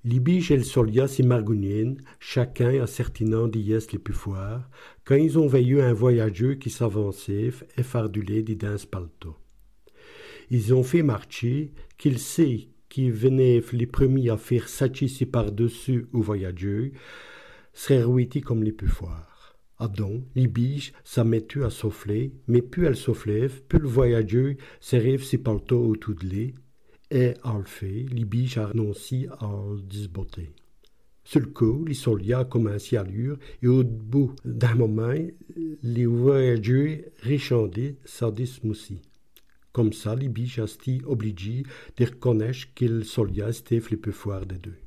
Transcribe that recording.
Libige et le Solia si margounien, chacun assertinant d'yès les pufoirs, quand ils ont veillé un voyageux qui s'avançait et fardulé d'idins palto. Ils ont fait marcher qu'il sait qui venait les premiers à faire s'achisser par-dessus au voyageux, serait rouiti comme les pufoirs. Adon, libige, ça mettu à souffler, mais plus elle soufflève, plus le voyageux s'arrive si palto autour de lui, et à le fait, libige a renoncé à le disboter. Sur le coup, les soldats commencent à allure, et au bout d'un moment, les voyageux réchandaient sa dismoussie. Comme ça, les biches étaient obligés de reconnaître qu'ils soldat étaient les plus forts des deux.